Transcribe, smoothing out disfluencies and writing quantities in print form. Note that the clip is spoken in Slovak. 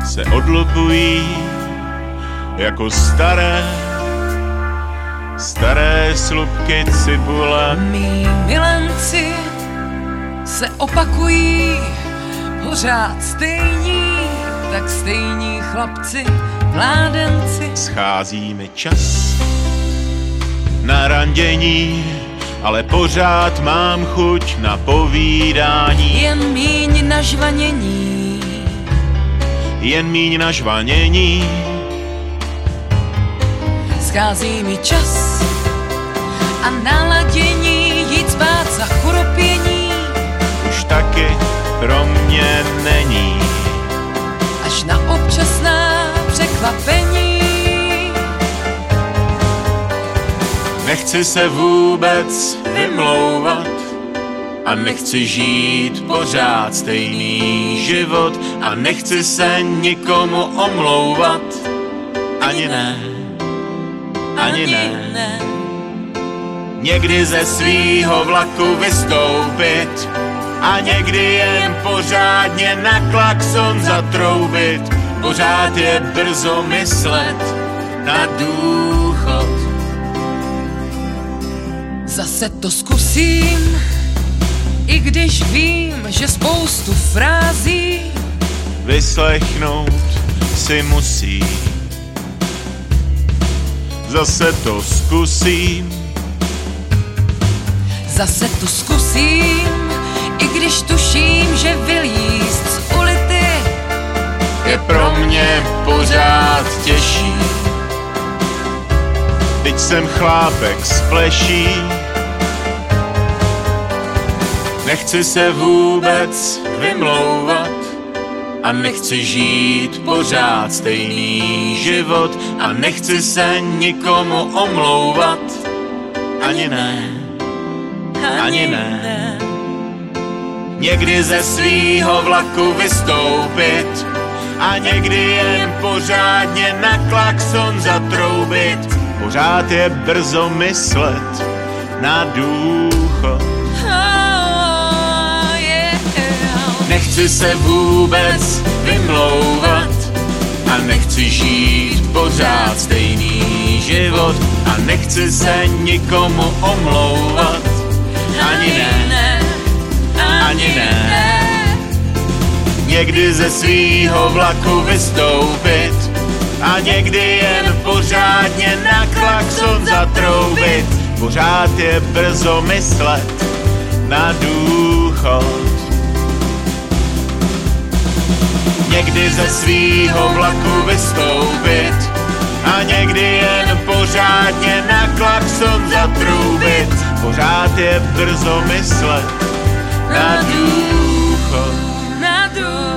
se odlupují jako staré slupky cibule. Mí milenci se opakují, pořád stejní, tak stejní chlapci, mládenci. Schází mi čas na randění, ale pořád mám chuť na povídání. Jen míň na žvanění. Schází mi čas a naladění, jít spát za chropění už taky pro mě není. Až na občasná překvapení. Nechci se vůbec vymlouvat a nechci žít pořád stejný život a nechci se nikomu omlouvat. Ani ne. Někdy ze svýho vlaku vystoupit a někdy jen pořádně na klakson zatroubit. Pořád je brzo myslet na důchod. Zase to zkusím, i když vím, že spoustu frází vyslechnout si musí. Zase to zkusím. Zase to zkusím, i když tuším, že vylízt z ulity je pro mě pořád těžší. Teď jsem chlápek z pleší. Nechci se vůbec vymlouvat a nechci žít pořád stejný život a nechci se nikomu omlouvat. Ani ne. Někdy ze svýho vlaku vystoupit a někdy jen pořádně na klakson zatroubit. Pořád je brzo myslet na důchod. Nechci se vůbec vymlouvat a nechci žít pořád stejný život a nechci se nikomu omlouvat. Ani ne. Někdy ze svýho vlaku vystoupit a někdy jen pořádně na klakson zatroubit. Pořád je brzo myslet na důchod. Někdy ze svýho vlaku vystoupit a někdy jen pořádně na klakson zatroubit. Pořád je brzo myslet na důchod.